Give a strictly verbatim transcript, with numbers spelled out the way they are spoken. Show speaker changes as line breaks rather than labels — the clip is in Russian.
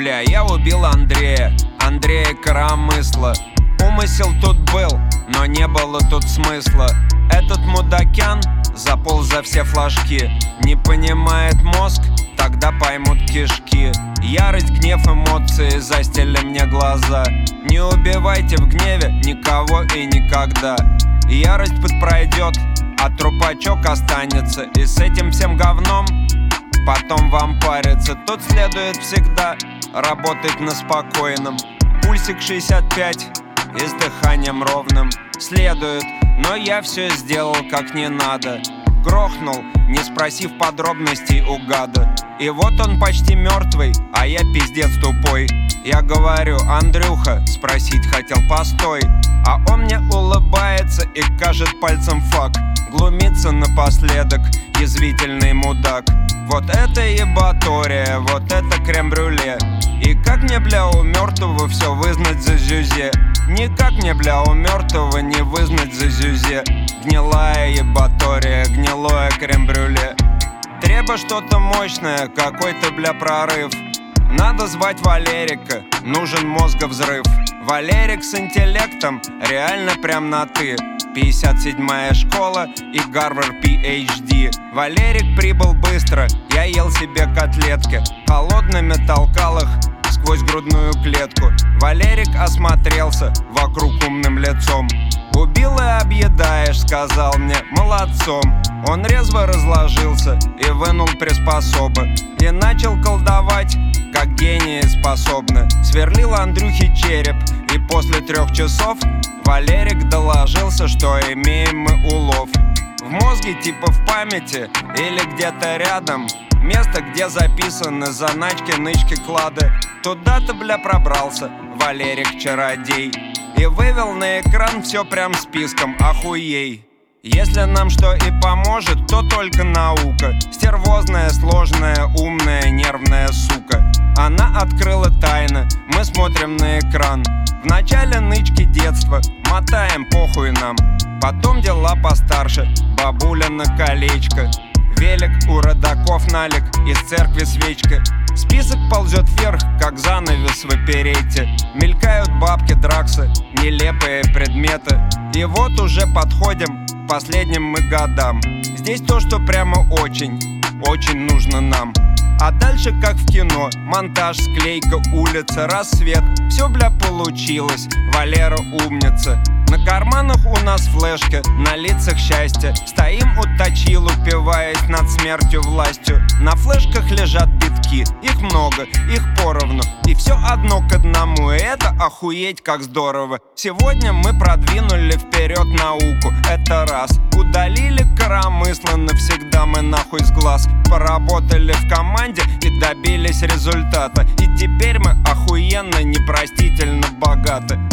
Бля, я убил Андрея, Андрея Коромысла. Умысел тут был, но не было тут смысла. Этот мудакян заполз за все флажки. Не понимает мозг, тогда поймут кишки. Ярость, гнев, эмоции застили мне глаза. Не убивайте в гневе никого и никогда. Ярость подпройдет, а трупачок останется. И с этим всем говном потом вам париться. Тут следует всегда работать на спокойном. Пульсик шестьдесят пять и с дыханием ровным. Следует, но я все сделал как не надо. Грохнул, не спросив подробностей у гада. И вот он почти мертвый, а я пиздец тупой. Я говорю: Андрюха, спросить хотел, постой. А он мне улыбается и кажет пальцем фак. Глумится напоследок, язвительный мудак. Вот это ебатория, вот это крем-брюле. И как мне, бля, у мертвого все вызнать за зюзе? Никак мне, бля, у мертвого не вызнать за зюзе. Гнилая ебатория, гнилое крем-брюле. Треба что-то мощное, какой-то, бля, прорыв. Надо звать Валерика, нужен мозговзрыв. Валерик с интеллектом, реально прям на ты. пятьдесят седьмая школа и Гарвард пи эйч ди. Валерик прибыл быстро, я ел себе котлетки. Холодными толкал их сквозь грудную клетку. Валерик осмотрелся вокруг умным лицом. Убил и объедаешь, сказал мне, молодцом. Он резво разложился и вынул приспособы. И начал колдовать, как гении способны. Сверлил Андрюхе череп, и после трех часов Валерик доложился, что имеем мы улов. В мозге типа в памяти или где-то рядом место, где записаны заначки, нычки, клады. Туда-то, бля, пробрался Валерик-чародей и вывел на экран все прям списком, охуей. Если нам что и поможет, то только наука. Стервозная, сложная, умная, нервная сука. Она открыла тайны, мы смотрим на экран. Вначале нычки детства, мотаем, похуй нам. Потом дела постарше, бабуля на колечко. Велик у родаков налик, из церкви свечка. Список ползет вверх, как занавес в оперете. Мелькают бабки, драксы, нелепые предметы. И вот уже подходим к последним мы годам. Здесь то, что прямо очень, очень нужно нам. А дальше как в кино: монтаж, склейка, улица, рассвет. Все, бля, получилось, Валера умница. На карманах у нас флешки, на лицах счастье. Стоим у точил, упиваясь над смертью властью. На флешках лежат битки, их много, их поровну. И все одно к одному, и это охуеть как здорово. Сегодня мы продвинули вперед науку, это раз. Удалили коромысла навсегда мы нахуй с глаз. Поработали в команде и добились результата. И теперь мы охуенно, непростительно богаты.